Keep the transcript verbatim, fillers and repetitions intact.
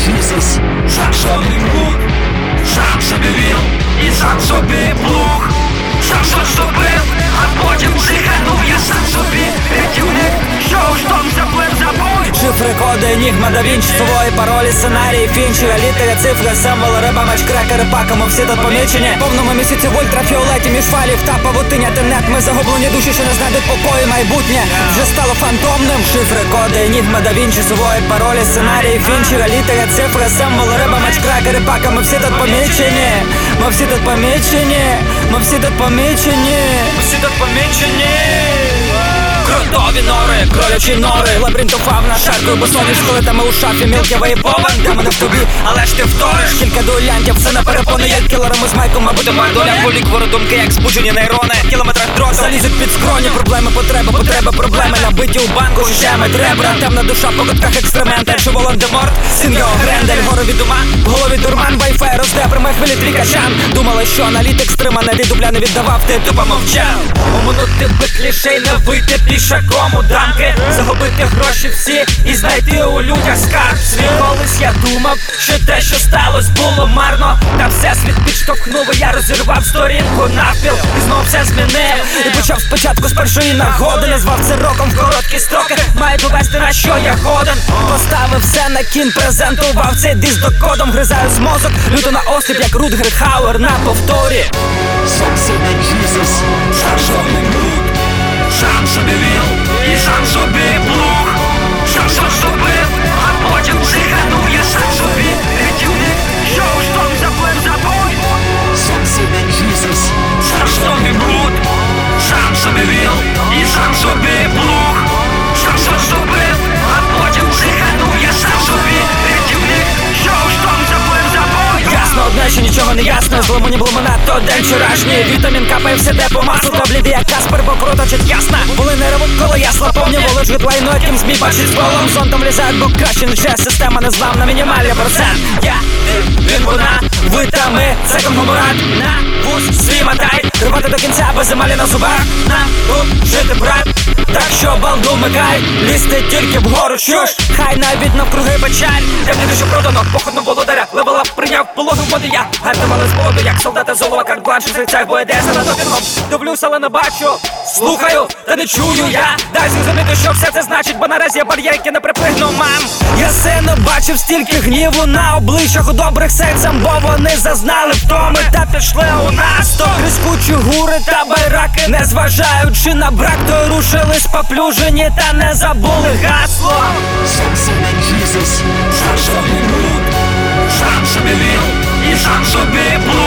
Jesus. Сам собі мук, сам собі віл і сам собі плуг. Сам все зробив, а потім зіганув. Я сам собі рятівник, що у штом заплив забой. Шифри, коди, енігма, да Вінчі, свої паролі, сценарії, фінчера, літери, цифри, символи, риба, меч, крекери, паками, всі тут помічені. Повному місяці в ультрафіолеті, між файлів та павутиння, тенет. Ми загублені душі, що не знайдуть покою, майбутнє вже стало фантомним. Шифри, коди, енігма, да Вінчі, свої паролі, сценарії, фінчера, літери, цифри, символи, риба, меч, крекери, паками, всі тут помічені. Ми всі тут помічені, ми всі тут помічені, ми всі тут помічені. Кротові нори, кролячі нори, лабіринту фавна, шаркою босоніж, скелетами у шафі, мілки вейпован. Де мене в тобі, але ж ти вториш. Кілька дуелянтів, все на перепони, як кілерами з майком, мабуть, моя доля. Полік вородумки, як збуджені нейрони, кілометрах дроту залізуть під скроні. Проблеми, потреби, потреби, проблеми, набиті у банку, жеми, ребра. Темна душа, по кутках експеримент, якщо Волан-де-Морт, Сінго, Грендель, горові дума, в голові дурман, вайфай, росте, прямо хвилі трікачан. Думали, що аналітик стриманий, ти дубля не віддавав, ти тупо мовчав. Оминути би клішей, не вийти пішаком у дамки, загубити гроші всі і знайти у людях скарб свій. Колись я думав, що те, що сталося, було марно, та все світ підштовхнув, і я розірвав сторінку навпіл і знов все змінив. І почав спочатку з першої нагоди, назвав це роком в короткі строки. Маю довести, на що я годен. Поставив все на кін, презентував цей диск докодом. Гризаю з мозок, люто на осліп, як Рутгер Хауер на повторі. Сам собі Jesus. Сам собі мук, сам собі віл і сам собі плуг. Сам все зробив, а потім зіганув. Я сам собі рятівник, що у штом заплив забой. Сам собі Jesus. Сам собі бруд, сам собі віл і сам собі плуг. Сам все зробив, а потім зіганув. Я сам собі рятівник, що у штом заплив забой. Ясно одне, що нічого не ясно. Зломані було надто день вчорашній. Вітамін капає все де по маслу. Та бліди, як Каспер, бо круто чуть ясно. Були не ревуть, коли я слаповні. Волиш від лайно, яким змій бачить з болом. Зонтом лізають, бо краще не ще. Система не зламна, мінімальний процент. Я, ти, він, вона, ви та ми. Це конгломерат. На вуз свій мотай. Тривати до кінця, без емалі на зубах. Нам тут жити, брат. Так що балду микай, лізти тільки вгору, чуш. Хай навіть навкруги печаль. Де мені душу продано, походну володаря. Левела прийняв полону водія. Гартували з воду, як солдати золова, карт-бланш. У серцях боєде за допінгом. Дивлюсь, але не бачу. Слухаю, та не чую я. Дай зрозуміти, що все це значить, бо наразі я бар'єр, який не припигну, мам. Я все не бачив стільки гніву на обличчях у добрих серцям, бо вони зазнали втоми та пішли у наступ. Крискучі гури та байраки, не зважаючи на брак, то рушились поплюжені та не забули гасло. Сам собі Jesus. Сам собі мук, сам собі віл і сам собі плуг.